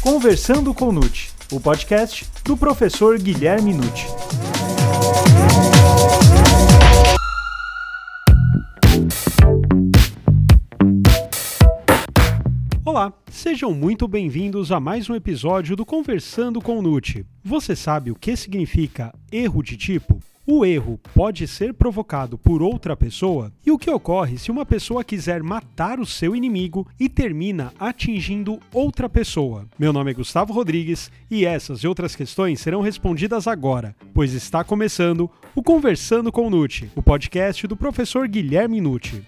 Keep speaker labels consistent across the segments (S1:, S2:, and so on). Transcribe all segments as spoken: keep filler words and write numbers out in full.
S1: Conversando com Nucci, o podcast do professor Guilherme Nucci. Olá, sejam muito bem-vindos a mais um episódio do Conversando com Nucci. Você sabe o que significa erro de tipo? O erro pode ser provocado por outra pessoa? E o que ocorre se uma pessoa quiser matar o seu inimigo e termina atingindo outra pessoa? Meu nome é Gustavo Rodrigues e essas e outras questões serão respondidas agora, pois está começando o Conversando com Nucci, o podcast do professor Guilherme Nucci.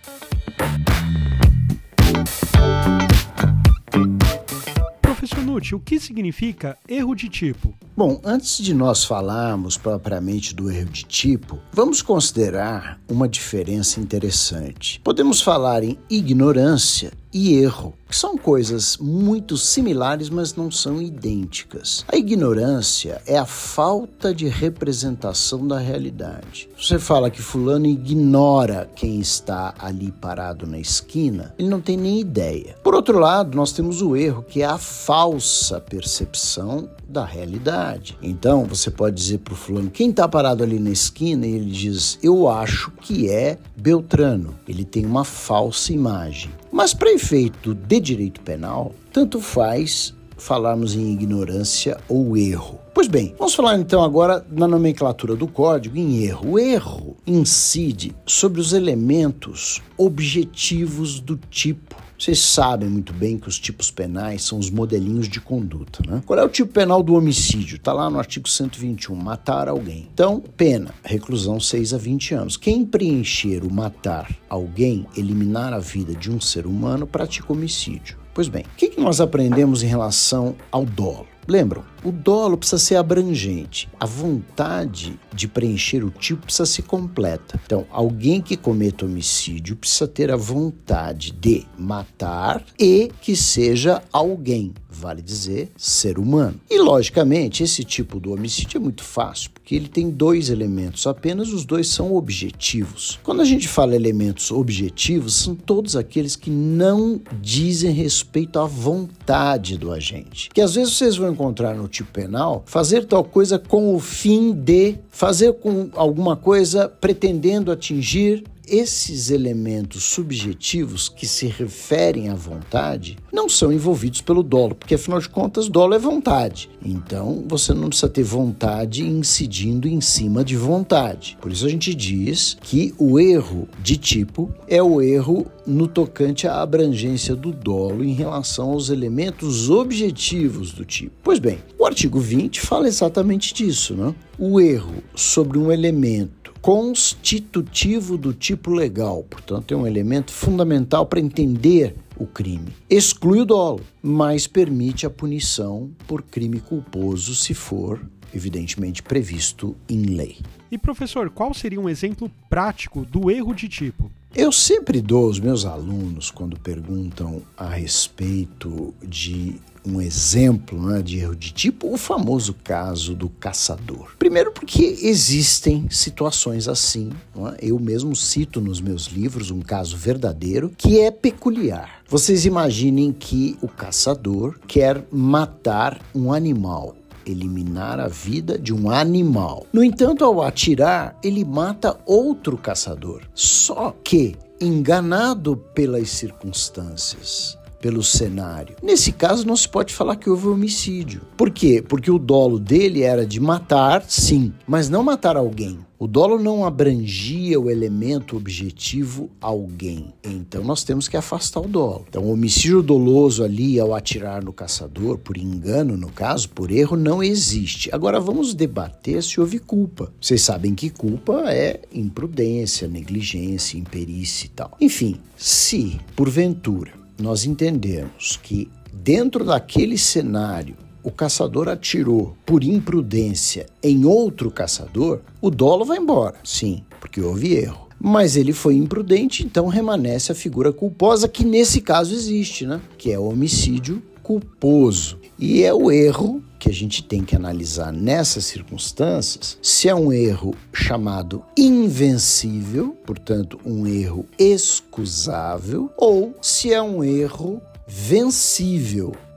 S1: Professor Nucci, o que significa erro de tipo?
S2: Bom, antes de nós falarmos propriamente do erro de tipo, vamos considerar uma diferença interessante. Podemos falar em ignorância e erro, que são coisas muito similares, mas não são idênticas. A ignorância é a falta de representação da realidade. Você fala que fulano ignora quem está ali parado na esquina, ele não tem nem ideia. Por outro lado, nós temos o erro, que é a falsa percepção da realidade. Então, você pode dizer para o fulano, quem está parado ali na esquina, e ele diz, eu acho que é Beltrano. Ele tem uma falsa imagem. Mas para efeito de direito penal, tanto faz falarmos em ignorância ou erro. Pois bem, vamos falar então agora na nomenclatura do código em erro. O erro incide sobre os elementos objetivos do tipo. Vocês sabem muito bem que os tipos penais são os modelinhos de conduta, né? Qual é o tipo penal do homicídio? Está lá no artigo cento e vinte e um, matar alguém. Então, pena, reclusão seis a vinte anos. Quem preencher o matar alguém, eliminar a vida de um ser humano, pratica homicídio. Pois bem, o que que nós aprendemos em relação ao dolo? Lembram? O dolo precisa ser abrangente. A vontade de preencher o tipo precisa ser completa. Então, alguém que cometa homicídio precisa ter a vontade de matar e que seja alguém, vale dizer, ser humano. E, logicamente, esse tipo do homicídio é muito fácil, porque ele tem dois elementos apenas, os dois são objetivos. Quando a gente fala elementos objetivos, são todos aqueles que não dizem respeito à vontade do agente. Que às vezes vocês vão encontrar no tipo penal, fazer tal coisa com o fim de, fazer com alguma coisa pretendendo atingir. Esses elementos subjetivos que se referem à vontade não são envolvidos pelo dolo, porque afinal de contas dolo é vontade. Então você não precisa ter vontade incidindo em cima de vontade. Por isso a gente diz que o erro de tipo é o erro no tocante à abrangência do dolo em relação aos elementos objetivos do tipo. Pois bem, o artigo vinte fala exatamente disso, né? O erro sobre um elemento constitutivo do tipo legal, portanto é um elemento fundamental para entender o crime. Exclui o dolo, mas permite a punição por crime culposo se for, evidentemente, previsto em lei.
S1: E professor, qual seria um exemplo prático do erro de tipo?
S2: Eu sempre dou aos meus alunos, quando perguntam a respeito de um exemplo, né, de erro de tipo, o famoso caso do caçador. Primeiro porque existem situações assim, né? Eu mesmo cito nos meus livros um caso verdadeiro que é peculiar. Vocês imaginem que o caçador quer matar um animal, eliminar a vida de um animal. No entanto, ao atirar, ele mata outro caçador. Só que, enganado pelas circunstâncias, pelo cenário. Nesse caso, não se pode falar que houve homicídio. Por quê? Porque o dolo dele era de matar, sim, mas não matar alguém. O dolo não abrangia o elemento objetivo alguém. Então, nós temos que afastar o dolo. Então, o homicídio doloso ali, ao atirar no caçador, por engano, no caso, por erro, não existe. Agora, vamos debater se houve culpa. Vocês sabem que culpa é imprudência, negligência, imperícia e tal. Enfim, se, porventura, nós entendemos que dentro daquele cenário o caçador atirou por imprudência em outro caçador, o dolo vai embora, sim, porque houve erro. Mas ele foi imprudente, então remanesce a figura culposa, que nesse caso existe, né? Que é o homicídio culposo. E é o erro que a gente tem que analisar nessas circunstâncias, se é um erro chamado invencível, portanto, um erro excusável, ou se é um erro vencível,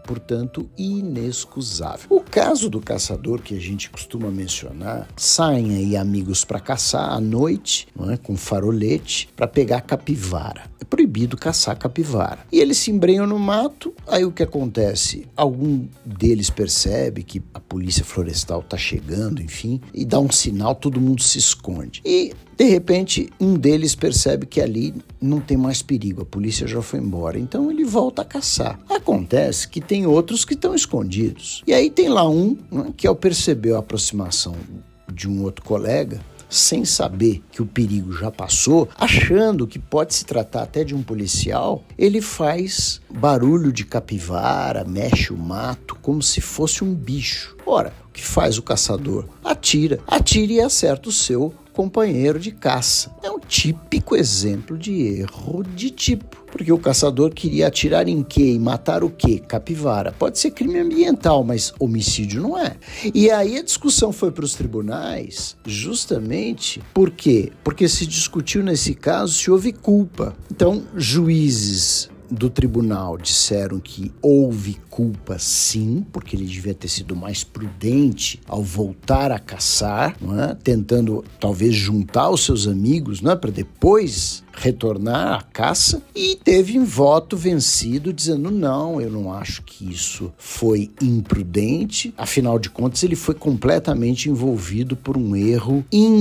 S2: portanto, inexcusável. O caso do caçador que a gente costuma mencionar, saem aí amigos para caçar à noite, não é, com farolete, para pegar capivara. É proibido caçar capivara. E eles se embrenham no mato, aí o que acontece? Algum deles percebe que a polícia florestal está chegando, enfim, e dá um sinal, todo mundo se esconde. E de repente, um deles percebe que ali não tem mais perigo, a polícia já foi embora, então ele volta a caçar. Acontece que tem outros que estão escondidos. E aí tem lá um, né, que ao perceber a aproximação de um outro colega, sem saber que o perigo já passou, achando que pode se tratar até de um policial, ele faz barulho de capivara, mexe o mato, como se fosse um bicho. Ora, o que faz o caçador? Atira. Atira e acerta o seu companheiro de caça. É um típico exemplo de erro de tipo. Porque o caçador queria atirar em quê? E matar o quê? Capivara. Pode ser crime ambiental, mas homicídio não é. E aí a discussão foi para os tribunais justamente por quê? Porque se discutiu nesse caso se houve culpa. Então, juízes do tribunal disseram que houve culpa sim, porque ele devia ter sido mais prudente ao voltar a caçar, não é? Tentando talvez juntar os seus amigos, não é? Para depois retornar à caça, e teve um voto vencido dizendo não, eu não acho que isso foi imprudente, afinal de contas ele foi completamente envolvido por um erro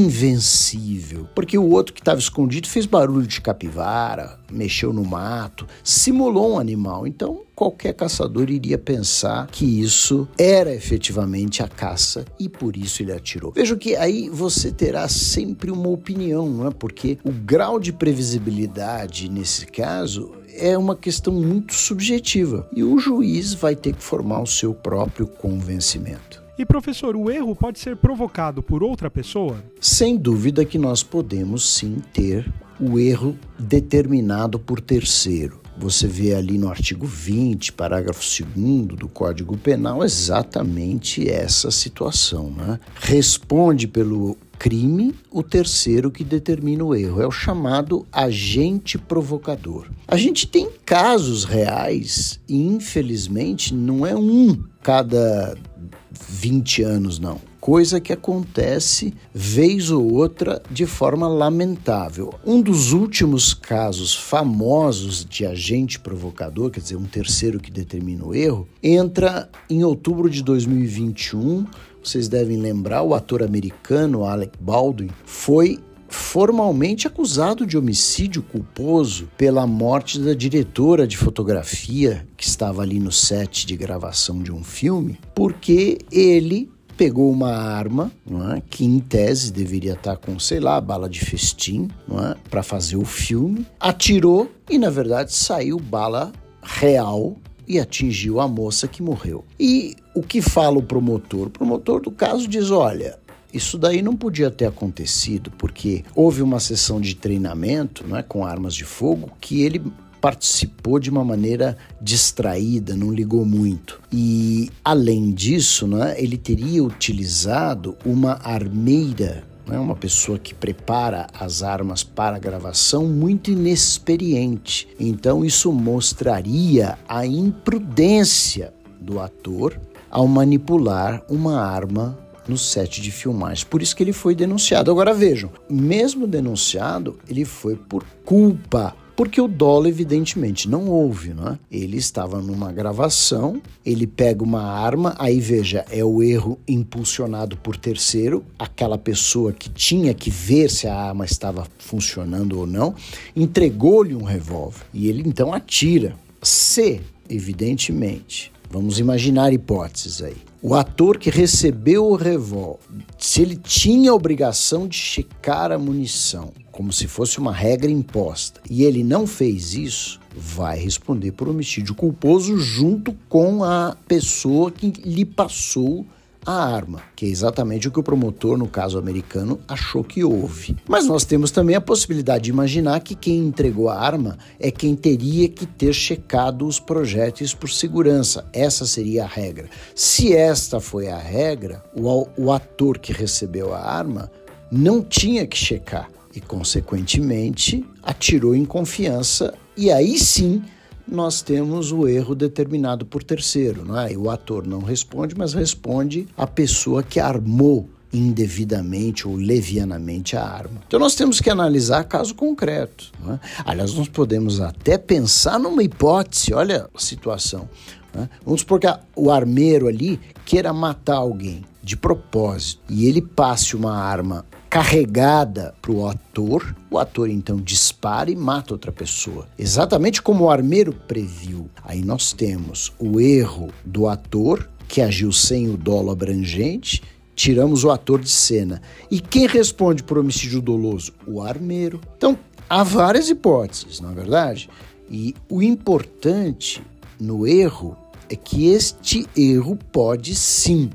S2: invencível, porque o outro que estava escondido fez barulho de capivara, mexeu no mato, simulou um animal, então qualquer caçador iria pensar que isso era efetivamente a caça e por isso ele atirou. Veja que aí você terá sempre uma opinião, não é? Porque o grau de previsibilidade nesse caso é uma questão muito subjetiva e o juiz vai ter que formar o seu próprio convencimento.
S1: E professor, o erro pode ser provocado por outra pessoa?
S2: Sem dúvida que nós podemos sim ter o erro determinado por terceiro. Você vê ali no artigo vinte, parágrafo segundo do Código Penal exatamente essa situação, né? Responde pelo crime o terceiro que determina o erro. É o chamado agente provocador. A gente tem casos reais e, infelizmente, não é um cada vinte anos, não. Coisa que acontece vez ou outra de forma lamentável. Um dos últimos casos famosos de agente provocador, quer dizer, um terceiro que determina o erro, entra em outubro de dois mil e vinte e um. Vocês devem lembrar, o ator americano Alec Baldwin foi formalmente acusado de homicídio culposo pela morte da diretora de fotografia que estava ali no set de gravação de um filme, porque ele pegou uma arma, não é, que em tese deveria estar com, sei lá, bala de festim, não é, para fazer o filme, atirou e, na verdade, saiu bala real e atingiu a moça que morreu. E o que fala o promotor? O promotor do caso diz, olha, isso daí não podia ter acontecido, porque houve uma sessão de treinamento, não é, com armas de fogo que ele participou de uma maneira distraída, não ligou muito. E, além disso, né, ele teria utilizado uma armeira, né, uma pessoa que prepara as armas para a gravação, muito inexperiente. Então, isso mostraria a imprudência do ator ao manipular uma arma no set de filmagem. Por isso que ele foi denunciado. Agora, vejam, mesmo denunciado, ele foi por culpa, porque o dolo, evidentemente, não houve, né? Ele estava numa gravação, ele pega uma arma, aí veja, é o erro impulsionado por terceiro, aquela pessoa que tinha que ver se a arma estava funcionando ou não, entregou-lhe um revólver e ele então atira. Se, evidentemente, vamos imaginar hipóteses aí, o ator que recebeu o revólver, se ele tinha a obrigação de checar a munição, como se fosse uma regra imposta, e ele não fez isso, vai responder por homicídio culposo junto com a pessoa que lhe passou a arma, que é exatamente o que o promotor, no caso americano, achou que houve. Mas nós temos também a possibilidade de imaginar que quem entregou a arma é quem teria que ter checado os projéteis por segurança. Essa seria a regra. Se esta foi a regra, o, o ator que recebeu a arma não tinha que checar e, consequentemente, atirou em confiança e aí sim nós temos o erro determinado por terceiro, não é? E o ator não responde, mas responde a pessoa que armou indevidamente ou levianamente a arma. Então nós temos que analisar caso concreto, não é? Aliás, nós podemos até pensar numa hipótese, olha a situação, não é? Vamos supor que o armeiro ali queira matar alguém de propósito e ele passe uma arma carregada para o ator, o ator então dispara e mata outra pessoa, exatamente como o armeiro previu. Aí nós temos o erro do ator, que agiu sem o dolo abrangente, tiramos o ator de cena. E quem responde por homicídio doloso? O armeiro. Então, há várias hipóteses, não é verdade? E o importante no erro é que este erro pode sim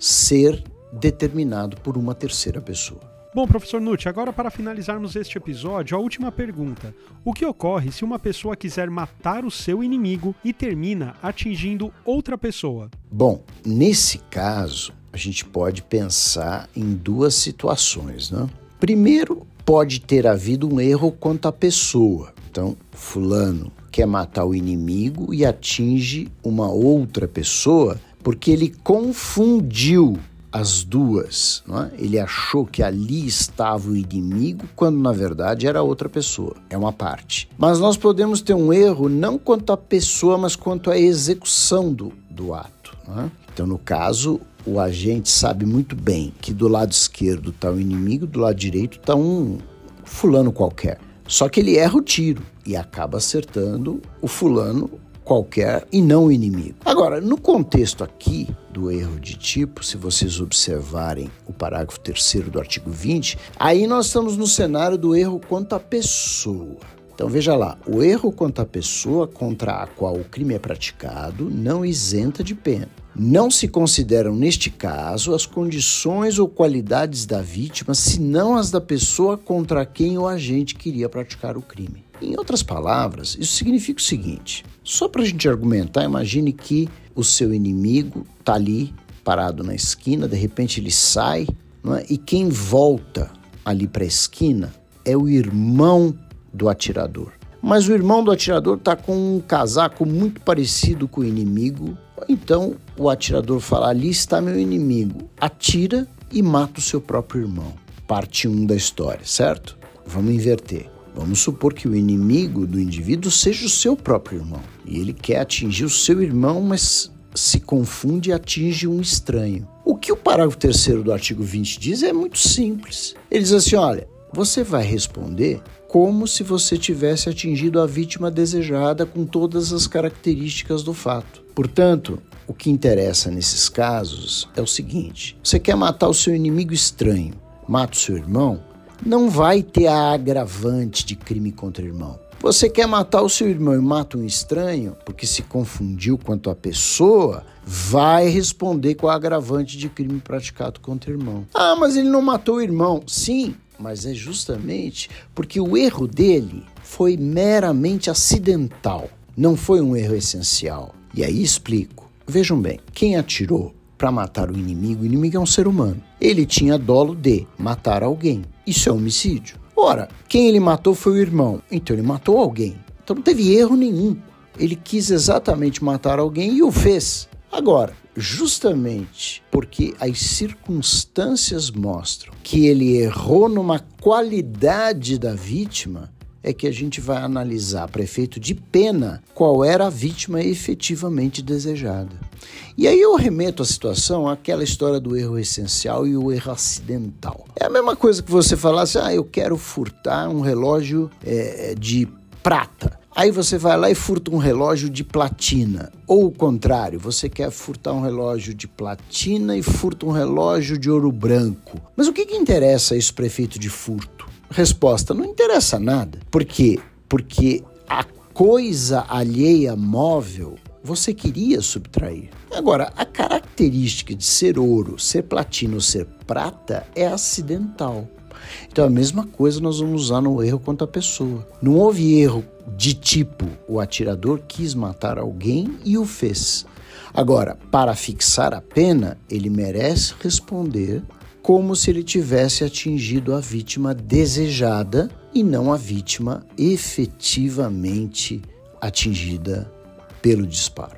S2: ser determinado por uma terceira pessoa.
S1: Bom, professor Nucci, agora para finalizarmos este episódio, a última pergunta. O que ocorre se uma pessoa quiser matar o seu inimigo e termina atingindo outra pessoa?
S2: Bom, nesse caso, a gente pode pensar em duas situações, né? Primeiro, pode ter havido um erro quanto à pessoa. Então, fulano quer matar o inimigo e atinge uma outra pessoa porque ele confundiu as duas, não é? Ele achou que ali estava o inimigo, quando na verdade era outra pessoa. É uma parte. Mas nós podemos ter um erro não quanto à pessoa, mas quanto à execução do, do ato, não é? Então, no caso, o agente sabe muito bem que do lado esquerdo está o inimigo, do lado direito está um fulano qualquer. Só que ele erra o tiro e acaba acertando o fulano qualquer e não o inimigo. Agora, no contexto aqui do erro de tipo, se vocês observarem o parágrafo terceiro do artigo vinte, aí nós estamos no cenário do erro quanto à pessoa. Então veja lá, o erro quanto à pessoa contra a qual o crime é praticado não isenta de pena. Não se consideram, neste caso, as condições ou qualidades da vítima, senão as da pessoa contra quem o agente queria praticar o crime. Em outras palavras, isso significa o seguinte: só para a gente argumentar, imagine que o seu inimigo está ali, parado na esquina, de repente ele sai, não é? E quem volta ali para a esquina é o irmão do atirador. Mas o irmão do atirador está com um casaco muito parecido com o inimigo, então o atirador fala: ali está meu inimigo, atira e mata o seu próprio irmão. Parte um da história, certo? Vamos inverter. Vamos supor que o inimigo do indivíduo seja o seu próprio irmão. E ele quer atingir o seu irmão, mas se confunde e atinge um estranho. O que o parágrafo terceiro do artigo vinte diz é muito simples. Ele diz assim: olha, você vai responder como se você tivesse atingido a vítima desejada com todas as características do fato. Portanto, o que interessa nesses casos é o seguinte: você quer matar o seu inimigo estranho, mata o seu irmão, não vai ter a agravante de crime contra irmão. Você quer matar o seu irmão e mata um estranho, porque se confundiu quanto à pessoa, vai responder com a agravante de crime praticado contra irmão. Ah, mas ele não matou o irmão. Sim, mas é justamente porque o erro dele foi meramente acidental, não foi um erro essencial. E aí explico. Vejam bem, quem atirou para matar o inimigo, o inimigo é um ser humano. Ele tinha dolo de matar alguém. Isso é homicídio. Ora, quem ele matou foi o irmão, então ele matou alguém. Então não teve erro nenhum. Ele quis exatamente matar alguém e o fez. Agora, justamente porque as circunstâncias mostram que ele errou numa qualidade da vítima, é que a gente vai analisar, para efeito de pena, qual era a vítima efetivamente desejada. E aí eu remeto a situação àquela história do erro essencial e o erro acidental. É a mesma coisa que você falasse: ah, eu quero furtar um relógio é, de prata. Aí você vai lá e furta um relógio de platina. Ou o contrário, você quer furtar um relógio de platina e furta um relógio de ouro branco. Mas o que, que interessa isso para efeito de furto? Resposta: não interessa nada. Por quê? Porque a coisa alheia móvel você queria subtrair. Agora, a característica de ser ouro, ser platina ou ser prata é acidental. Então a mesma coisa nós vamos usar no erro contra a pessoa. Não houve erro de tipo o atirador quis matar alguém e o fez. Agora, para fixar a pena, ele merece responder como se ele tivesse atingido a vítima desejada e não a vítima efetivamente atingida pelo disparo.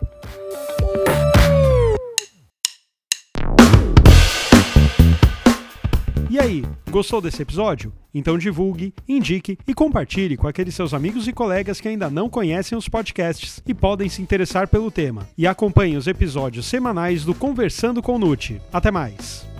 S1: E aí, gostou desse episódio? Então divulgue, indique e compartilhe com aqueles seus amigos e colegas que ainda não conhecem os podcasts e podem se interessar pelo tema. E acompanhe os episódios semanais do Conversando com Nuti. Até mais!